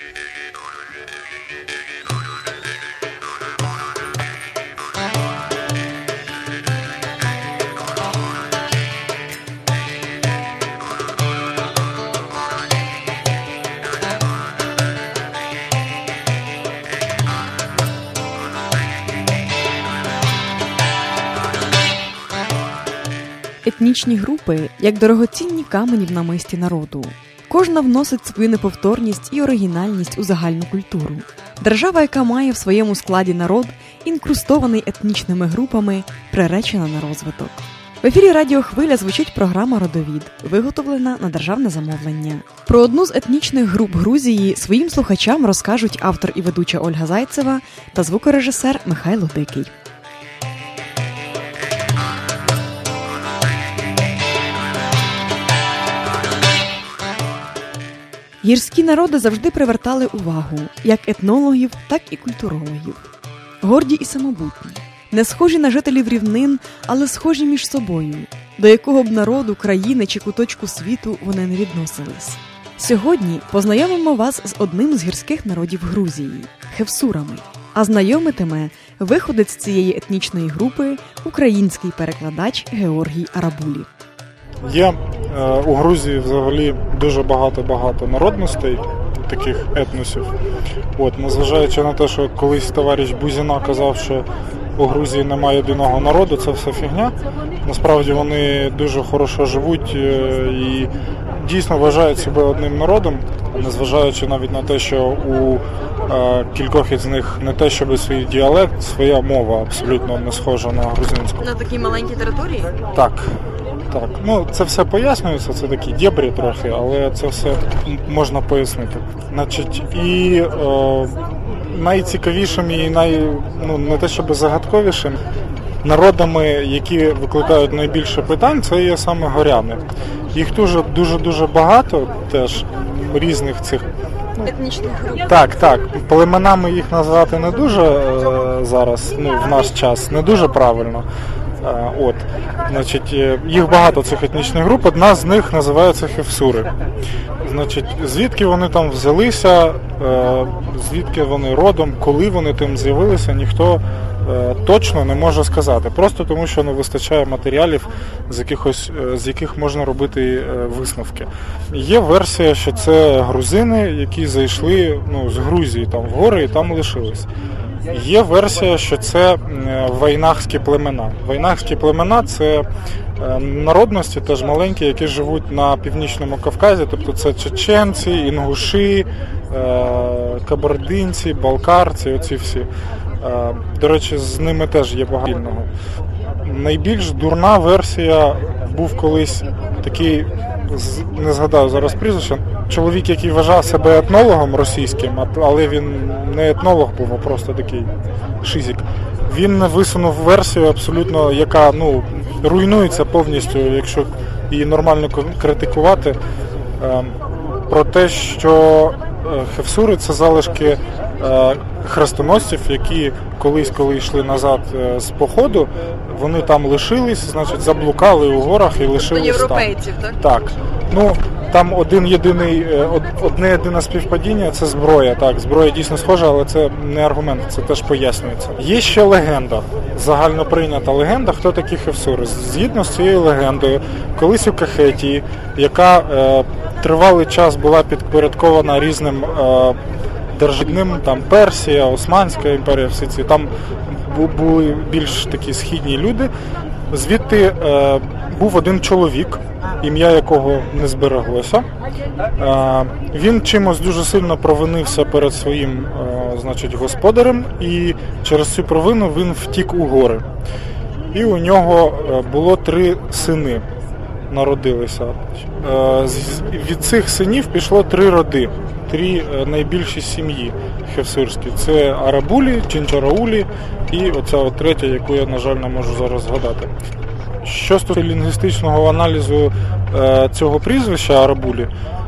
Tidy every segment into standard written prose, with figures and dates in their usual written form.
Етнічні групи – як дорогоцінні камені в намисті народу. Кожна вносить свою неповторність і оригінальність у загальну культуру. Держава, яка має в своєму складі народ, інкрустований етнічними групами, приречена на розвиток. В ефірі Радіо Хвиля звучить програма «Родовід», виготовлена на державне замовлення. Про одну з етнічних груп Грузії своїм слухачам розкажуть автор і ведуча Ольга Зайцева та звукорежисер Михайло Дикий. Гірські народи завжди привертали увагу як етнологів, так і культурологів. Горді і самобутні, не схожі на жителів рівнин, але схожі між собою, до якого б народу, країни чи куточку світу вони не відносились. Сьогодні познайомимо вас з одним з гірських народів Грузії – хевсурами. А знайомитиме виходець цієї етнічної групи – український перекладач Георгій Арабулі. Є у Грузії взагалі дуже багато народностей, таких етносів. Незважаючи на те, що колись товариш Бузіна казав, що у Грузії немає єдиного народу, це все фігня. Насправді вони дуже хорошо живуть і дійсно вважають себе одним народом, незважаючи навіть на те, що у кількох із них не те, щоб свій діалект, своя мова абсолютно не схожа на грузинську. На такій маленькій території? Так. Це все пояснюється, це такі дєбрі трохи, але це все можна пояснити. І найцікавішим і не те щоб загадковішим народами, які викликають найбільше питань, це є саме горяни. Їх дуже багато теж різних цих етнічних груп. Так. Племенами їх назвати не дуже зараз, в наш час, не дуже правильно. Їх багато цих етнічних груп, одна з них називається хевсури. Звідки вони там взялися, звідки вони родом, коли вони тим з'явилися, ніхто точно не може сказати. Просто тому, що не вистачає матеріалів, з яких можна робити висновки. Є версія, що це грузини, які зайшли з Грузії там в гори і там лишились. Є версія, що це вайнахські племена. Вайнахські племена – це народності теж маленькі, які живуть на Північному Кавказі, тобто це чеченці, інгуші, кабардинці, балкарці, оці всі. До речі, з ними теж є багато спільного. Найбільш дурна версія був колись такий, не згадаю зараз прізвище, чоловік, який вважав себе етнологом російським, але він не етнолог був, а просто такий шизик. Він висунув версію абсолютно, яка руйнується повністю, якщо її нормально критикувати, про те, що хевсури – це залишки хрестоносців, які колись, коли йшли назад з походу, вони там лишились, заблукали у горах і лишились європейців, там. Так. Там одне єдине співпадіння – це зброя. Так, зброя дійсно схожа, але це не аргумент, це теж пояснюється. Є ще легенда, загальноприйнята легенда, хто такі хевсури. Згідно з цією легендою, колись у Кахетії, яка тривалий час була підпорядкована різним державним, там Персія, Османська імперія, всі ці, там були більш такі східні люди. Звідти був один чоловік, ім'я якого не збереглося. Він чимось дуже сильно провинився перед своїм господарем, і через цю провину він втік у гори. І у нього було 3 сини, народилися. Від цих синів пішло 3 роди, 3 найбільші сім'ї хевсурські. Це Арабулі, Чинчараулі і оця третя, яку я, на жаль, не можу зараз згадати. Що стосується лінгвістичного аналізу цього прізвища Арабулі,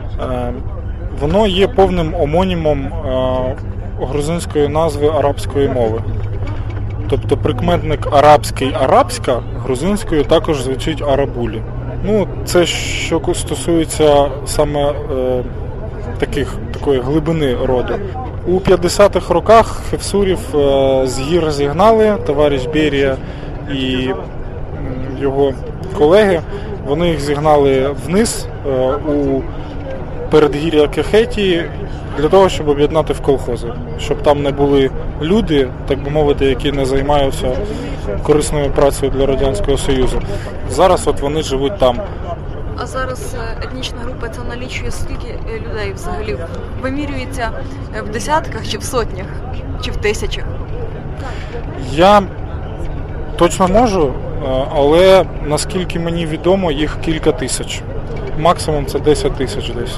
воно є повним омонімом грузинської назви арабської мови. Тобто прикметник арабський арабська грузинською також звучить Арабулі. Це що стосується саме такої глибини роду. У 50-х роках хевсурів з гір зігнали, товариш Берія і його колеги, вони їх зігнали вниз у передгір'я Кехетії для того, щоб об'єднати в колхози, щоб там не були люди, так би мовити, які не займаються корисною працею для Радянського Союзу. Зараз от вони живуть там. А зараз етнічна група це налічує скільки людей взагалі? Вимірюється в десятках чи в сотнях, чи в тисячах? Я точно можу, але наскільки мені відомо, їх кілька тисяч. Максимум це 10 тисяч десь.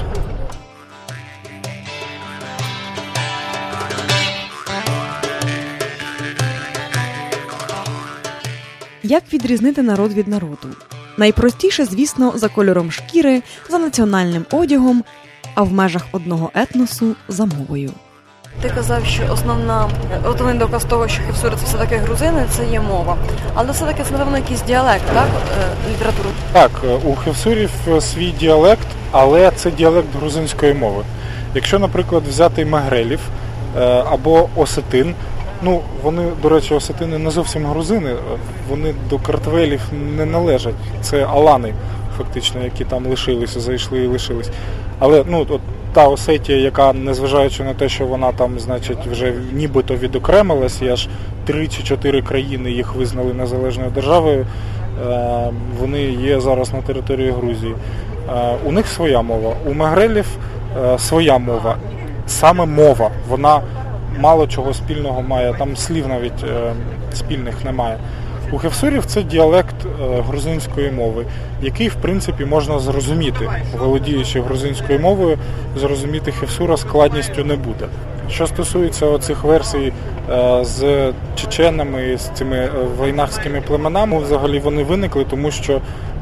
Як відрізнити народ від народу? Найпростіше, звісно, за кольором шкіри, за національним одягом, а в межах одного етносу – за мовою. Ти казав, що основний доказ того, що хевсури – це все-таки грузини, це є мова. Але все-таки це, напевно, якийсь діалект, так, літератури? Так, у хевсурів свій діалект, але це діалект грузинської мови. Якщо, наприклад, взяти мегрелів або осетин, вони, до речі, осетини не зовсім грузини, вони до картвелів не належать. Це алани, фактично, які там лишилися, зайшли і лишились. Але от та Осетія, яка, незважаючи на те, що вона там, значить, вже нібито відокремилась, і аж 3 чи 4 країни їх визнали незалежною державою, вони є зараз на території Грузії. У них своя мова, у мегрелів своя мова. Саме мова, вона мало чого спільного має, там слів навіть спільних немає. У хевсурів це діалект грузинської мови, який, в принципі, можна зрозуміти. Володіючи грузинською мовою, зрозуміти хевсура складністю не буде. Що стосується оцих версій з чеченами, з цими вайнахськими племенами, взагалі вони виникли, тому що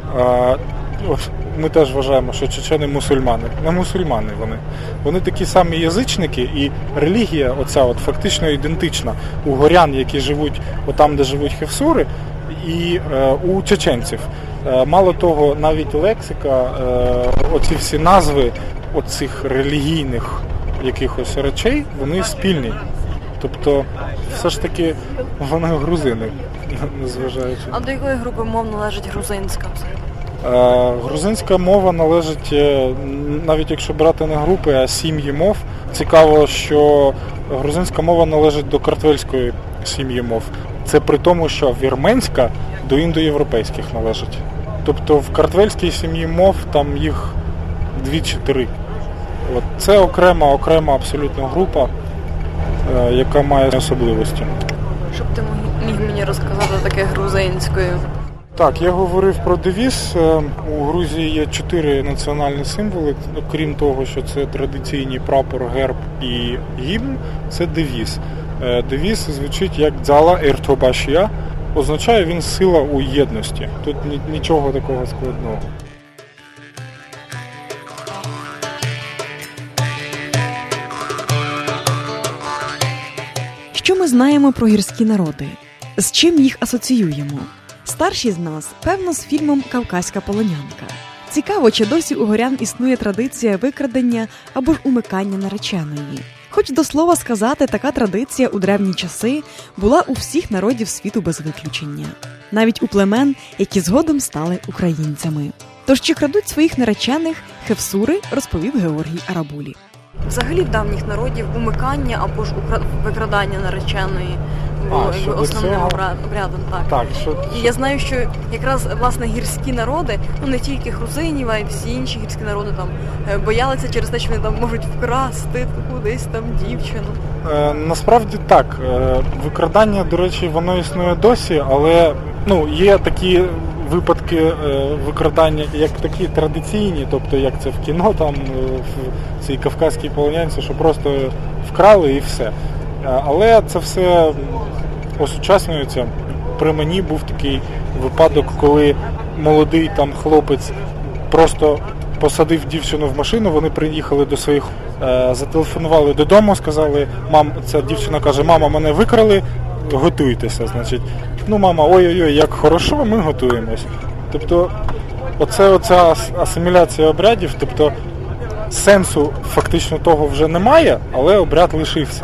ми теж вважаємо, що чечени мусульмани. Не мусульмани вони. Вони такі самі язичники, і релігія оця фактично ідентична у горян, які живуть там, де живуть хевсури, і у чеченців. Мало того, навіть лексика, оці всі назви оцих релігійних якихось речей, вони спільні. Тобто, все ж таки, вони грузини, незважаючи. А до якої групи мов належить грузинська? Грузинська мова належить, навіть якщо брати не групи, а сім'ї мов. Цікаво, що грузинська мова належить до картвельської сім'ї мов. Це при тому, що вірменська до індоєвропейських належить. Тобто в картвельській сім'ї мов там їх 2 чи 3. Це окрема абсолютно група, яка має особливості. Щоб ти міг мені розказати таке грузинською? Так, я говорив про девіз. У Грузії є 4 національні символи. Крім того, що це традиційні прапор, герб і гімн, це девіз. Девіз звучить як «Дзала ертобашія», означає він «сила у єдності». Тут нічого такого складного. Що ми знаємо про гірські народи? З чим їх асоціюємо? Старші з нас, певно, з фільмом «Кавказька полонянка». Цікаво, чи досі у горян існує традиція викрадення або ж умикання нареченої. Хоч, до слова сказати, така традиція у древні часи була у всіх народів світу без виключення. Навіть у племен, які згодом стали українцями. Тож, чи крадуть своїх наречених хевсури, розповів Георгій Арабулі. Взагалі в давніх народів умикання або ж викрадання нареченої було основним обрядом. Так. І я знаю, що якраз, власне, гірські народи, не тільки грузинів, а й всі інші гірські народи там боялися через те, що вони там можуть вкрасти кудись там дівчину. Насправді так. Викрадання, до речі, воно існує досі, але є такі випадки викрадання, як такі традиційні, тобто як це в кіно, там в цій кавказькій полонянці, що просто вкрали і все. Але це все осучаснюється. При мені був такий випадок, коли молодий там хлопець просто посадив дівчину в машину, вони приїхали до своїх, зателефонували додому, сказали, ця дівчина каже, мама, мене викрали, готуйтеся, значить. Мама, ой-ой-ой, як хорошо, ми готуємось. Тобто, оця асиміляція обрядів, тобто сенсу фактично того вже немає, але обряд лишився.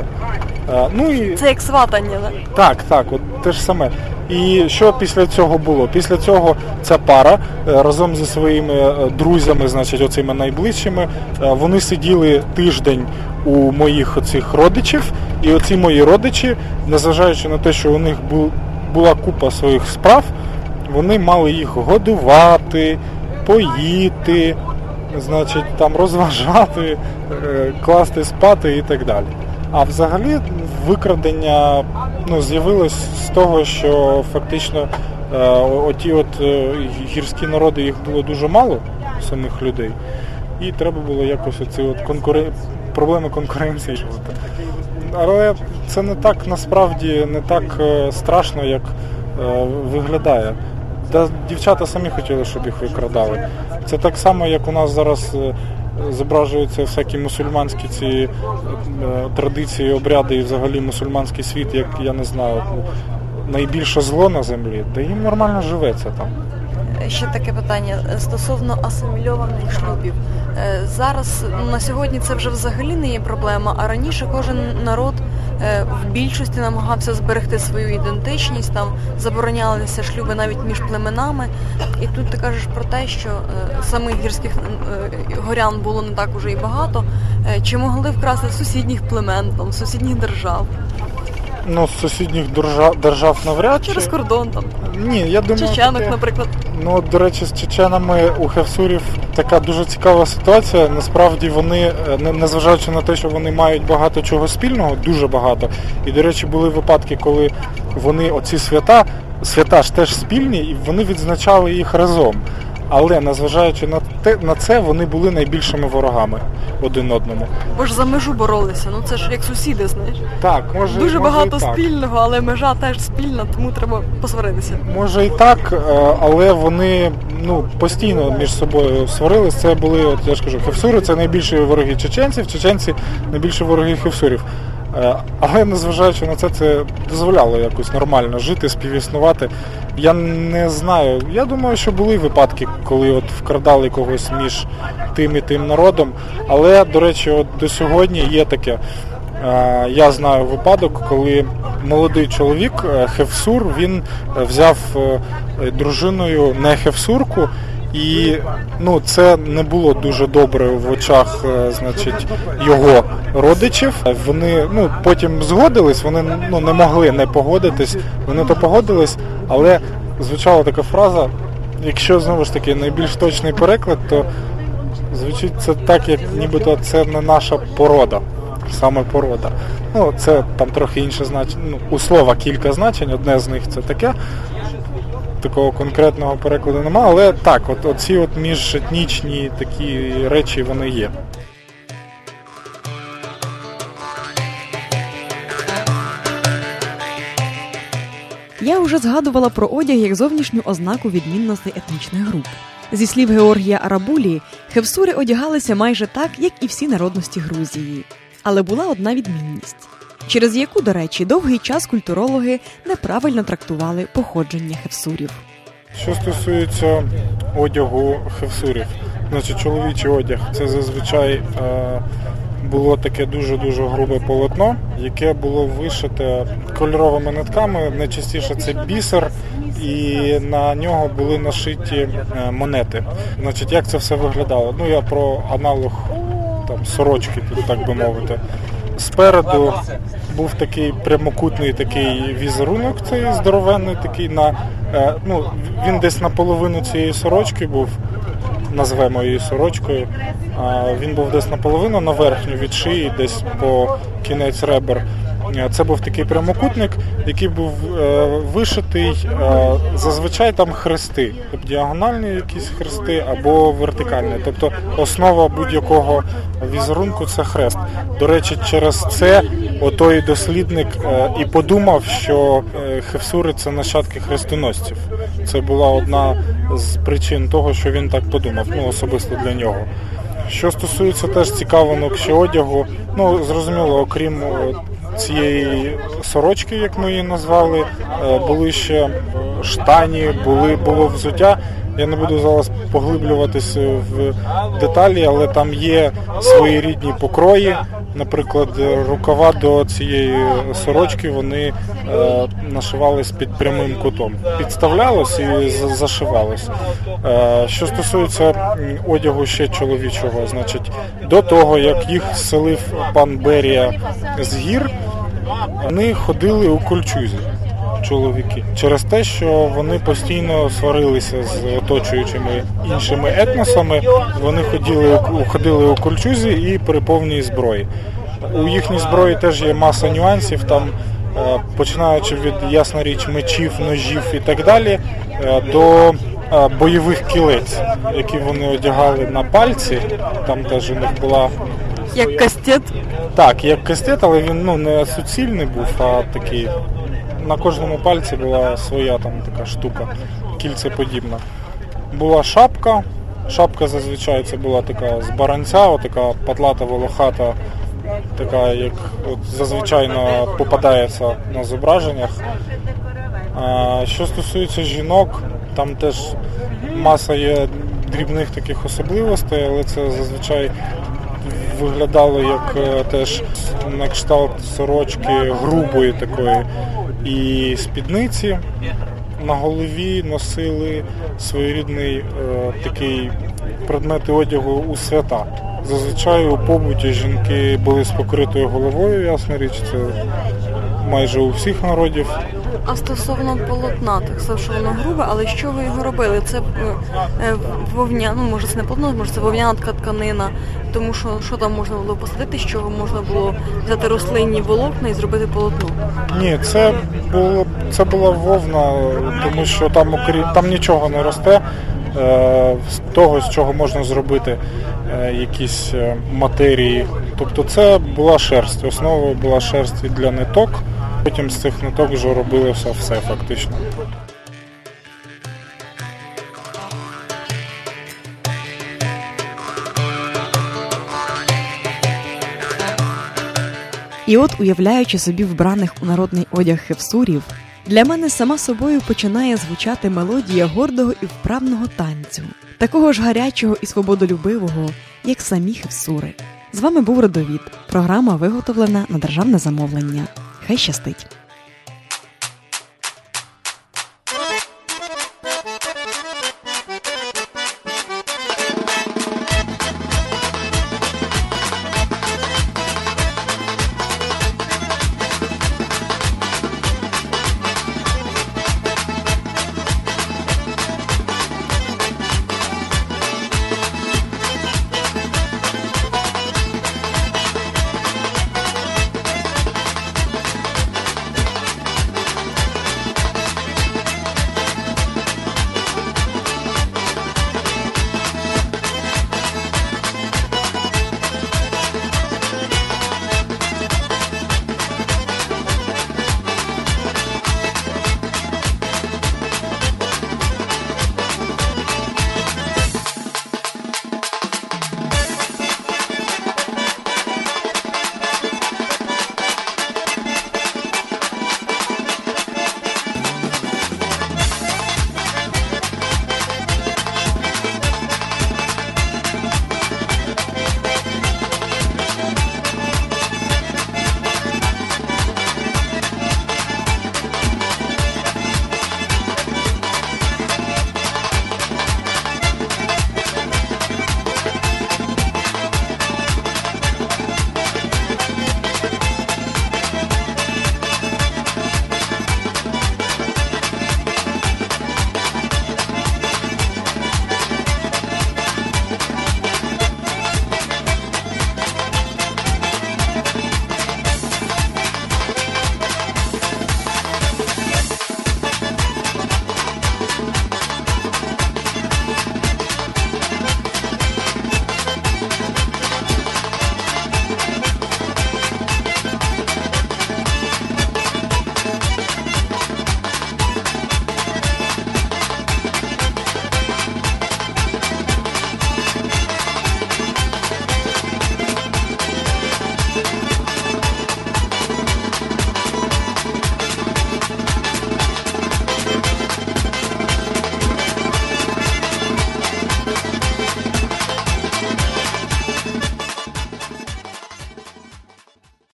Це як сватання, да? Так, от те ж саме. І що після цього було? Після цього ця пара разом зі своїми друзями, значить, оцими найближчими, вони сиділи тиждень у моїх оцих родичів, і оці мої родичі, незважаючи на те, що у них була купа своїх справ, вони мали їх годувати, поїти, значить, там розважати, класти спати і так далі. А взагалі викрадення з'явилось з того, що фактично оті гірські народи, їх було дуже мало, самих людей, і треба було якось оці проблеми конкуренції жити. Але це не так, насправді, не так страшно, як виглядає. Дівчата самі хотіли, щоб їх викрадали. Це так само, як у нас зараз зображуються всякі мусульманські ці традиції, обряди і взагалі мусульманський світ, як, я не знаю, найбільше зло на землі, де їм нормально живеться там. Ще таке питання стосовно асимільованих шлюбів. Зараз, на сьогодні це вже взагалі не є проблема, а раніше кожен народ в більшості намагався зберегти свою ідентичність, там заборонялися шлюби навіть між племенами. І тут ти кажеш про те, що самих гірських горян було не так уже і багато. Чи могли вкрасти з сусідніх племен, там, з сусідніх держав? З сусідніх держав навряд чи. Через кордон там. Ні, я думаю, чеченок, наприклад. До речі, з чеченами у хевсурів така дуже цікава ситуація. Насправді вони, незважаючи на те, що вони мають багато чого спільного, дуже багато. І, до речі, були випадки, коли вони оці свята ж теж спільні, і вони відзначали їх разом. Але, незважаючи на це, вони були найбільшими ворогами один одному. Бо ж за межу боролися, це ж як сусіди, знаєш. Так, може дуже багато так. Спільного, але межа теж спільна, тому треба посваритися. Може і так, але вони постійно між собою сварились. Це були, я ж кажу, хевсури – це найбільші вороги чеченців, чеченці – найбільші вороги хевсурів. Але, незважаючи на це дозволяло якось нормально жити, співіснувати. Я не знаю, я думаю, що були випадки, коли вкрадали когось між тим і тим народом. Але, до речі, до сьогодні є таке. Я знаю випадок, коли молодий чоловік, хевсур, він взяв дружиною не хевсурку, і це не було дуже добре в очах, значить, його родичів. Вони потім згодились, вони не могли не погодитись, вони то погодились, але звучала така фраза, якщо знову ж таки найбільш точний переклад, то звучить це так, як нібито це не наша порода, саме порода. Це там трохи інше значення, у слова кілька значень, одне з них це таке. Такого конкретного перекладу немає, але так, оці міжетнічні такі речі, вони є. Я вже згадувала про одяг як зовнішню ознаку відмінностей етнічних груп. Зі слів Георгія Арабулі, хевсури одягалися майже так, як і всі народності Грузії. Але була одна відмінність, через яку, до речі, довгий час культурологи неправильно трактували походження хевсурів. Що стосується одягу хевсурів, значить чоловічий одяг, це зазвичай було таке дуже-дуже грубе полотно, яке було вишите кольоровими нитками, найчастіше це бісер, і на нього були нашиті монети. Значить, як це все виглядало? Я про аналог сорочки, тут, так би мовити. Спереду був такий прямокутний такий візерунок, цей здоровенний такий, він десь наполовину цієї сорочки був, назвемо її сорочкою, він був десь наполовину, на верхню від шиї, десь по кінець ребер. Це був такий прямокутник, який був вишитий, зазвичай там хрести, тобто діагональні якісь хрести або вертикальні. Тобто основа будь-якого візерунку – це хрест. До речі, через це отой дослідник і подумав, що хевсури – це нащадки хрестоносців. Це була одна з причин того, що він так подумав, особисто для нього. Що стосується теж цікавинок ще одягу, зрозуміло, окрім цієї сорочки, як ми її назвали, були ще штані, було взуття. Я не буду зараз поглиблюватись в деталі, але там є свої рідні покрої. Наприклад, рукава до цієї сорочки вони нашивались під прямим кутом. Підставлялось і зашивалось. Що стосується одягу ще чоловічого, значить, до того, як їх селив пан Берія з гір, вони ходили у кольчузі, чоловіки. Через те, що вони постійно сварилися з оточуючими іншими етносами, вони ходили у кольчузі і при повній зброї. У їхній зброї теж є маса нюансів, там, починаючи від, ясна річ, мечів, ножів і так далі, до бойових кілець, які вони одягали на пальці. Там теж у них була... Як кастет? Так, як кастет, але він не суцільний був, а такий... На кожному пальці була своя там така штука, кільцеподібна. Була шапка. Шапка зазвичай це була така з баранця, така патлата волохата, така, як зазвичай попадається на зображеннях. Що стосується жінок, там теж маса є дрібних таких особливостей, але це зазвичай виглядало як теж на кшталт сорочки грубої такої. І спідниці на голові носили своєрідний такий предмети одягу у свята. Зазвичай у побуті жінки були з покритою головою, ясна річ, це майже у всіх народів. А стосовно полотна, так сказав, що воно грубе, але що ви його робили? Це вовняна, може це не полотно, може це вовняна тканина, тому що там можна було посадити, з чого можна було взяти рослинні волокна і зробити полотно? Ні, це була вовна, тому що там нічого не росте, з того, з чого можна зробити якісь матерії. Тобто це була шерсть, основою була шерсть для ниток, потім з цих ниток вже робили все фактично. І от, уявляючи собі вбраних у народний одяг хевсурів, для мене сама собою починає звучати мелодія гордого і вправного танцю, такого ж гарячого і свободолюбивого, як самі хевсури. З вами був Родовід. Програма виготовлена на державне замовлення. Хай щастить!